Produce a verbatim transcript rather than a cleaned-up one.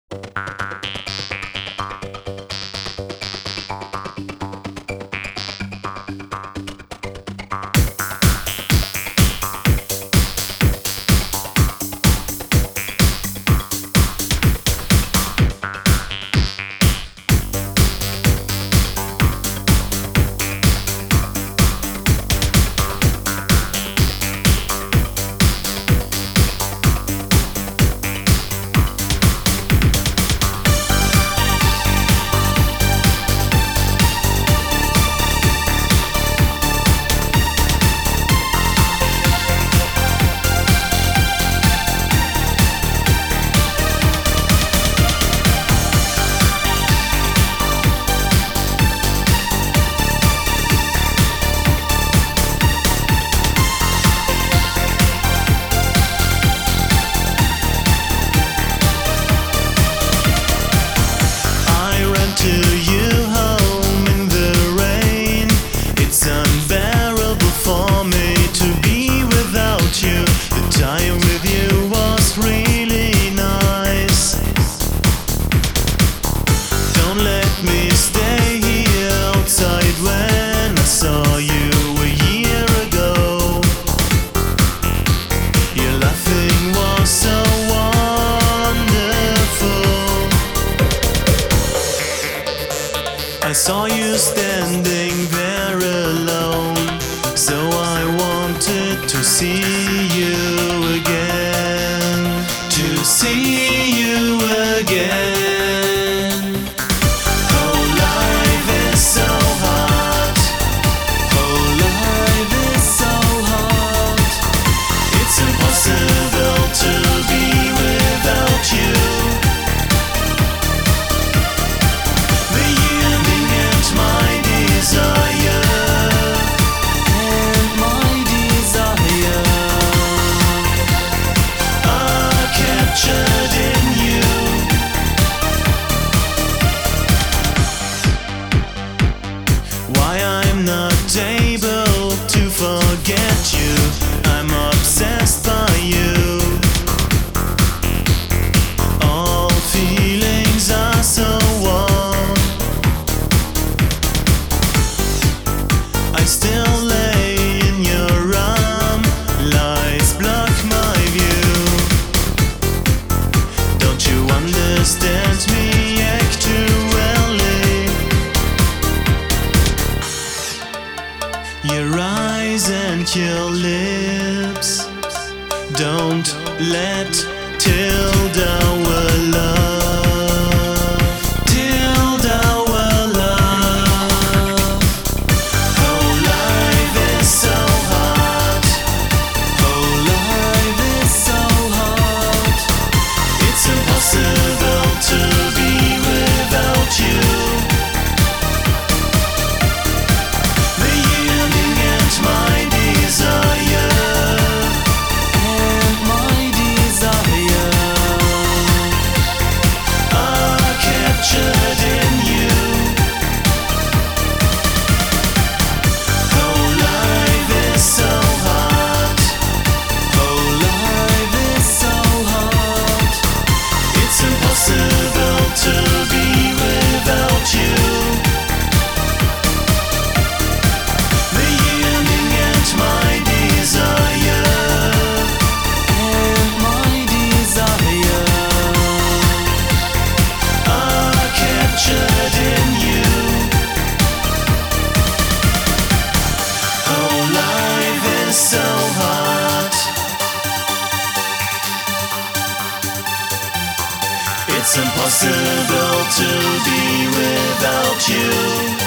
I saw you standing there alone, so I wanted to see you again, to see you again. Oh, life is so hard. Oh, life is so hard. It's impossible to be without you. Able to forget you, I'm obsessed by you. All feelings are so warm. I still lay in your arm, lights block my view. Don't you understand me actually? Your eyes and your lips don't let tilt our love, tilt our love. Oh, life is so hard. Oh, life is so hard. It's impossible to be without you. It's impossible to be without you.